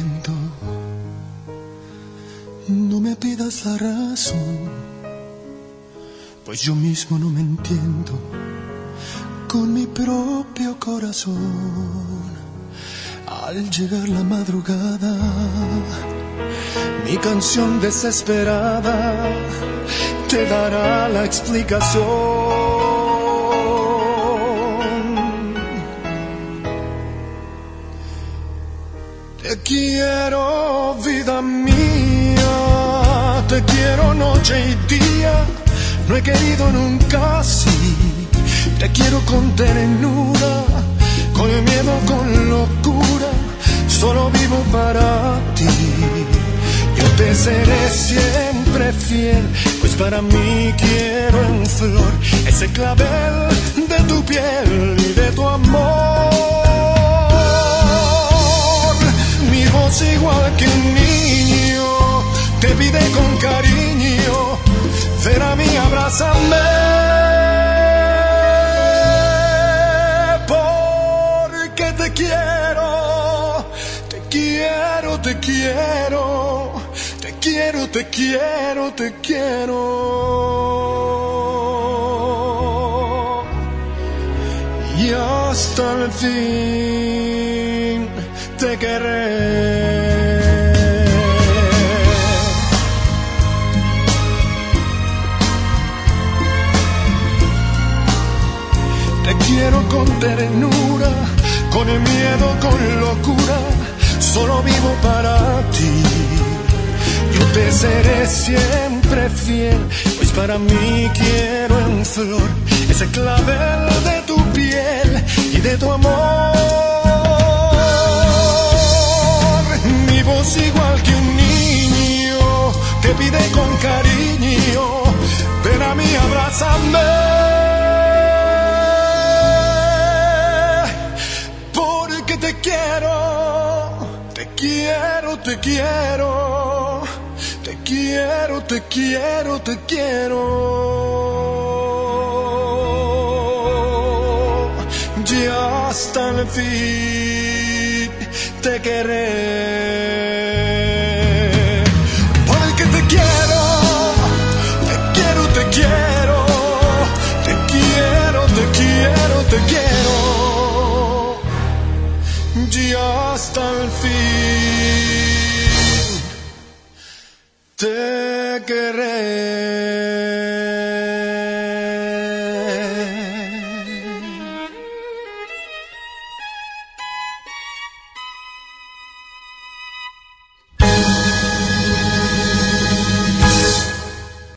entiendo. No me pidas la razón, pues yo mismo no me entiendo con mi propio corazón. Al llegar la madrugada, mi canción desesperada te dará la explicación. Te quiero, vida mía, te quiero noche y día, no he querido nunca así. Te quiero con ternura, con miedo, con locura, solo vivo para ti. Yo te seré siempre fiel, pues para mí quiero en flor ese clavel de tu piel y de tu amor. Mi voz igual que un niño te pide con cariño, ven a mí, abrázame, porque te quiero, te quiero, te quiero, te quiero, te quiero, te quiero. Y hasta el fin te querré. Te quiero con ternura, con el miedo, con locura, solo vivo para ti. Yo te seré siempre fiel, pues para mí quiero en flor ese clavel de tu piel y de tu amor. Mi voz igual que un niño te pide con cariño, ven a mí, abrázame, porque te quiero, te quiero, te quiero, te quiero, te quiero, te quiero. Y hasta el fin te querré. Porque te quiero, te quiero, te quiero, te quiero, te quiero, te quiero. Y hasta el fin te querré.